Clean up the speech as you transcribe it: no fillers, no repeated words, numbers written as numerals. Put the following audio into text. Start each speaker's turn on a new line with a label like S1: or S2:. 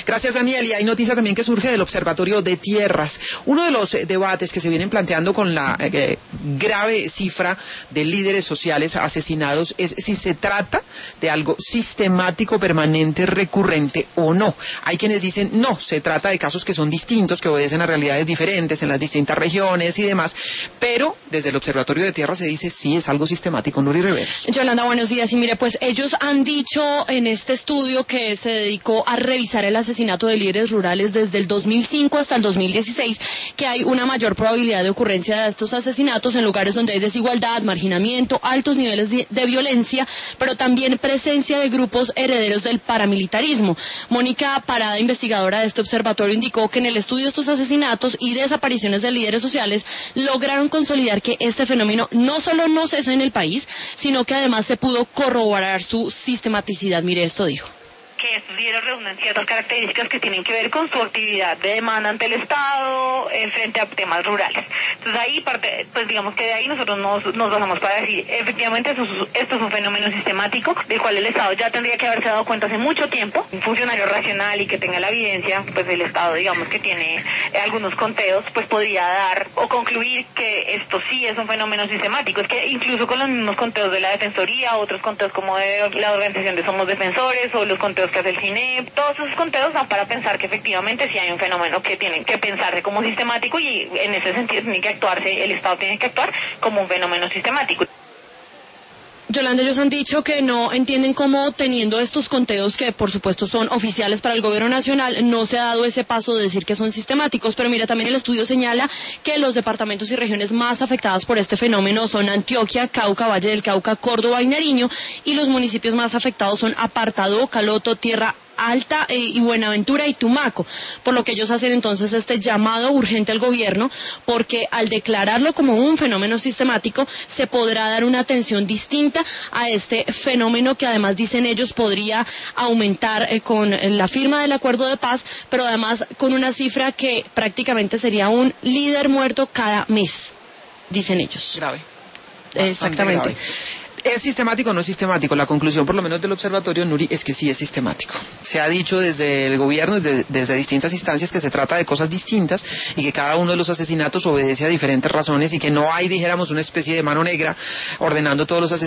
S1: Gracias, Daniel. Y hay noticia también que surge del Observatorio de Tierras. Uno de los debates que se vienen planteando con la grave cifra de líderes sociales asesinados es si se trata de algo sistemático, permanente, recurrente o no. Hay quienes dicen no, se trata de casos que son distintos, que obedecen a realidades diferentes en las distintas regiones y demás, pero desde el Observatorio de Tierras se dice sí, es algo sistemático. Nuri Reveres.
S2: Yolanda, buenos días. Y mire, pues ellos han dicho en este estudio que se dedicó a revisar el asesinato de líderes rurales desde el 2005 hasta el 2016, que hay una mayor probabilidad de ocurrencia de estos asesinatos en lugares donde hay desigualdad, marginamiento, altos niveles de violencia, pero también presencia de grupos herederos del paramilitarismo. Mónica Parada, investigadora de este observatorio, indicó que en el estudio de estos asesinatos y desapariciones de líderes sociales lograron consolidar que este fenómeno no solo no cesa en el país, sino que además se pudo corroborar su sistematicidad. Mire, esto dijo.
S3: Que estos líderes reúnen ciertas características que tienen que ver con su actividad de demanda ante el Estado frente a temas rurales. Entonces ahí pues digamos que de ahí nosotros nos basamos para decir, efectivamente esto es un fenómeno sistemático del cual el Estado ya tendría que haberse dado cuenta hace mucho tiempo. Un funcionario racional y que tenga la evidencia, pues el Estado digamos que tiene algunos conteos, pues podría dar o concluir que esto sí es un fenómeno sistemático. Es que incluso con los mismos conteos de la Defensoría, otros conteos como de la organización de Somos Defensores o los conteos que hace el CINEP, todos esos conteos dan para pensar que efectivamente sí hay un fenómeno que tienen que pensarse como sistemático y en ese sentido tiene que actuarse, el Estado tiene que actuar como un fenómeno sistemático.
S2: Yolanda, ellos han dicho que no entienden cómo, teniendo estos conteos que por supuesto son oficiales para el gobierno nacional, no se ha dado ese paso de decir que son sistemáticos. Pero mira, también el estudio señala que los departamentos y regiones más afectadas por este fenómeno son Antioquia, Cauca, Valle del Cauca, Córdoba y Nariño, y los municipios más afectados son Apartadó, Caloto, Tierra Alta y Buenaventura y Tumaco, por lo que ellos hacen entonces este llamado urgente al gobierno, porque al declararlo como un fenómeno sistemático se podrá dar una atención distinta a este fenómeno que además dicen ellos podría aumentar con la firma del acuerdo de paz, pero además con una cifra que prácticamente sería un líder muerto cada mes, dicen ellos.
S1: Grave.
S2: Exactamente.
S1: Grave. ¿Es sistemático o no es sistemático? La conclusión, por lo menos del observatorio, Nuri, es que sí es sistemático. Se ha dicho desde el gobierno, desde distintas instancias, que se trata de cosas distintas y que cada uno de los asesinatos obedece a diferentes razones y que no hay, dijéramos, una especie de mano negra ordenando todos los asesinatos.